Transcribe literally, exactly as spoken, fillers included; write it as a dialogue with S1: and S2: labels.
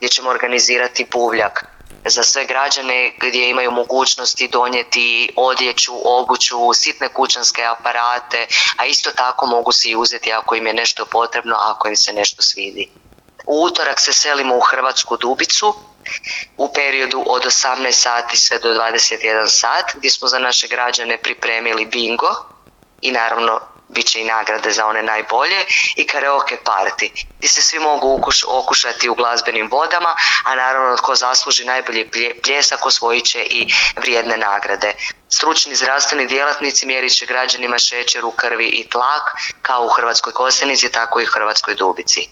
S1: gdje ćemo organizirati buvljak za sve građane, gdje imaju mogućnosti donijeti odjeću, obuću, sitne kućanske aparate, a isto tako mogu si uzeti ako im je nešto potrebno, ako im se nešto svidi. U utorak se selimo u Hrvatsku Dubicu u periodu od osamnaest sati sve do dvadeset jedan sat, gdje smo za naše građane pripremili bingo i naravno bit će i nagrade za one najbolje i karaoke party, gdje se svi mogu ukuš, okušati u glazbenim vodama, a naravno tko zasluži najbolji pljesak osvojit će i vrijedne nagrade. Stručni zdravstveni djelatnici mjerit će građanima šećer u krvi i tlak, kao u Hrvatskoj Kostajnici, tako i u Hrvatskoj Dubici.